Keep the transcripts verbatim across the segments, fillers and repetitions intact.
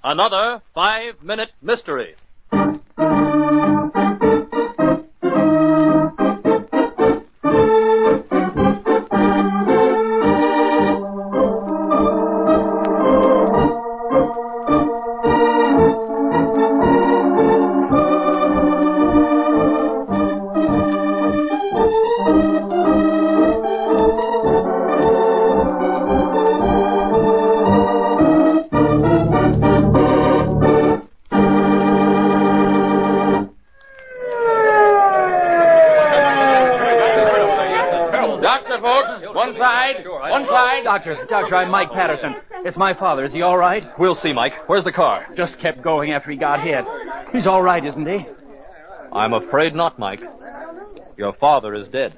Another five-minute mystery. Doctor, Doctor, I'm Mike Patterson. It's my father. Is he all right? We'll see, Mike. Where's the car? Just kept going after he got hit. He's all right, isn't he? I'm afraid not, Mike. Your father is dead.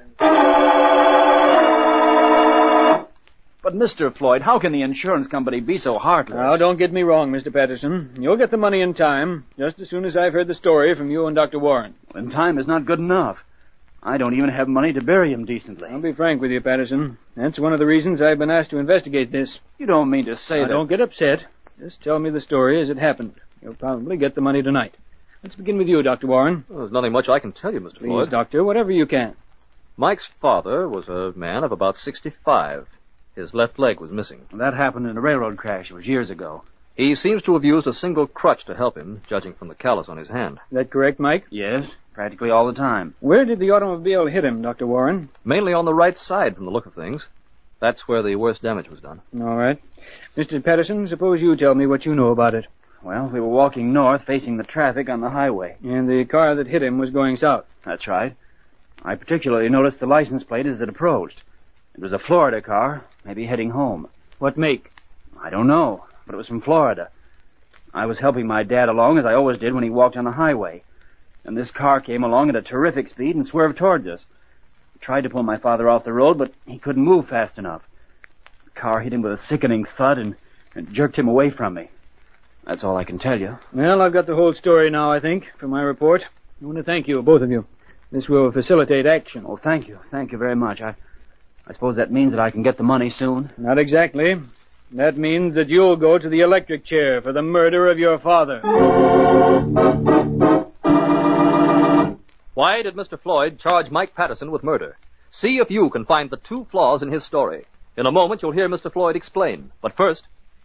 But, Mister Floyd, how can the insurance company be so heartless? Now, don't get me wrong, Mister Patterson. You'll get the money in time, just as soon as I've heard the story from you and Doctor Warren. And time is not good enough. I don't even have money to bury him decently. I'll be frank with you, Patterson. That's one of the reasons I've been asked to investigate this. You don't mean to say now, that... Don't get upset. Just tell me the story as it happened. You'll probably get the money tonight. Let's begin with you, Doctor Warren. Well, there's nothing much I can tell you, Mister Please, Floyd. Doctor, whatever you can. Mike's father was a man of about sixty-five. His left leg was missing. That happened in a railroad crash. It was years ago. He seems to have used a single crutch to help him, judging from the callus on his hand. Is that correct, Mike? Yes, practically all the time. Where did the automobile hit him, Doctor Warren? Mainly on the right side, from the look of things. That's where the worst damage was done. All right. Mister Patterson, suppose you tell me what you know about it. Well, we were walking north, facing the traffic on the highway. And the car that hit him was going south. That's right. I particularly noticed the license plate as it approached. It was a Florida car, maybe heading home. What make? I don't know, but it was from Florida. I was helping my dad along, as I always did when he walked on the highway. And this car came along at a terrific speed and swerved towards us. I tried to pull my father off the road, but he couldn't move fast enough. The car hit him with a sickening thud and, and jerked him away from me. That's all I can tell you. Well, I've got the whole story now, I think, from my report. I want to thank you, both of you. This will facilitate action. Oh, thank you. Thank you very much. I, I suppose that means that I can get the money soon. Not exactly. That means that you'll go to the electric chair for the murder of your father. Why did Mister Floyd charge Mike Patterson with murder? See if you can find the two flaws in his story. In a moment, you'll hear Mister Floyd explain. But first...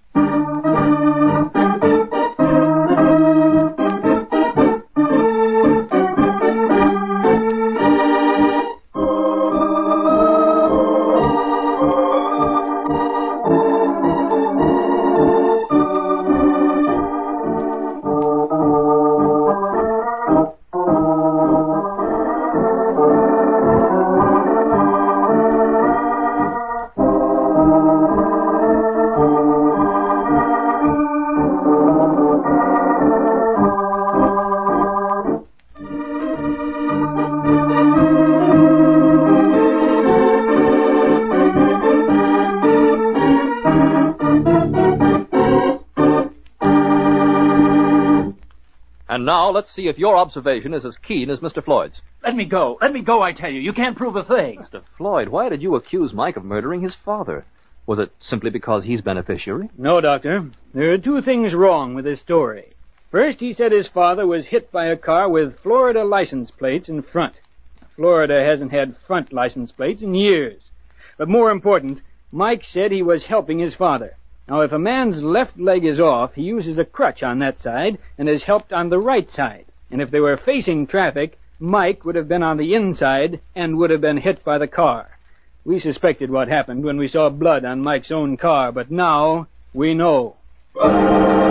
And now, let's see if your observation is as keen as Mister Floyd's. Let me go. Let me go, I tell you. You can't prove a thing. Mister Floyd, why did you accuse Mike of murdering his father? Was it simply because he's beneficiary? No, Doctor. There are two things wrong with this story. First, he said his father was hit by a car with Florida license plates in front. Florida hasn't had front license plates in years. But more important, Mike said he was helping his father. Now, if a man's left leg is off, he uses a crutch on that side and is helped on the right side. And if they were facing traffic, Mike would have been on the inside and would have been hit by the car. We suspected what happened when we saw blood on Mike's own car, but now we know.